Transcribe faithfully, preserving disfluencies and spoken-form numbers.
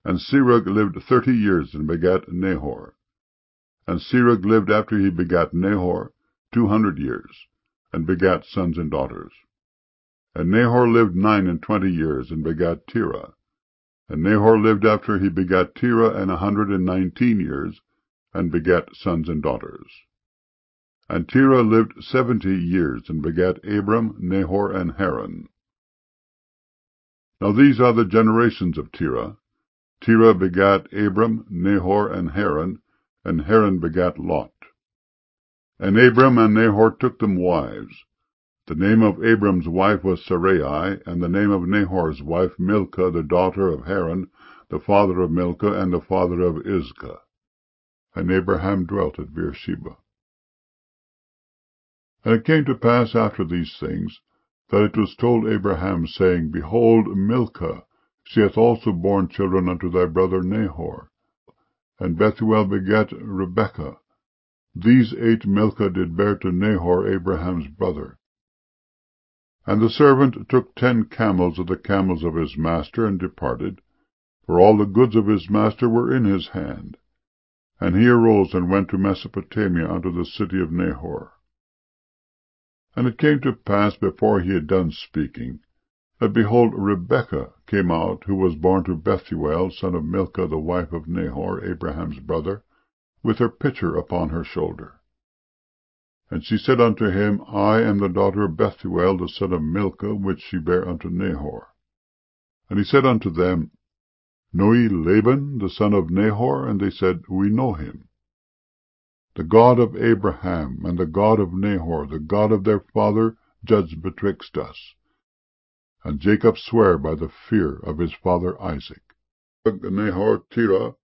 And Serug lived thirty years, and begat Nahor. And Serug lived after he begat Nahor two hundred years, and begat sons and daughters. And Nahor lived nine and twenty years, and begat Terah. And Nahor lived after he begat Terah an a hundred and nineteen years, and begat sons and daughters. And Terah lived seventy years, and begat Abram, Nahor, and Haran. Now these are the generations of Terah. Terah begat Abram, Nahor, and Haran, and Haran begat Lot. And Abram and Nahor took them wives. The name of Abram's wife was Sarai, and the name of Nahor's wife Milcah, the daughter of Haran, the father of Milcah, and the father of Iscah. And Abraham dwelt at Beersheba. And it came to pass after these things, that it was told Abraham, saying, Behold, Milcah, she hath also borne children unto thy brother Nahor. And Bethuel begat Rebekah. These eight Milcah did bear to Nahor, Abraham's brother. And the servant took ten camels of the camels of his master, and departed, for all the goods of his master were in his hand. And he arose and went to Mesopotamia unto the city of Nahor. And it came to pass, before he had done speaking, that, behold, Rebekah came out, who was born to Bethuel, son of Milcah, the wife of Nahor, Abraham's brother, with her pitcher upon her shoulder. And she said unto him, I am the daughter of Bethuel, the son of Milcah, which she bare unto Nahor. And he said unto them, Know ye Laban, the son of Nahor? And they said, We know him. The God of Abraham, and the God of Nahor, the God of their father, judge betwixt us. And Jacob sware by the fear of his father Isaac. Nahor Terah,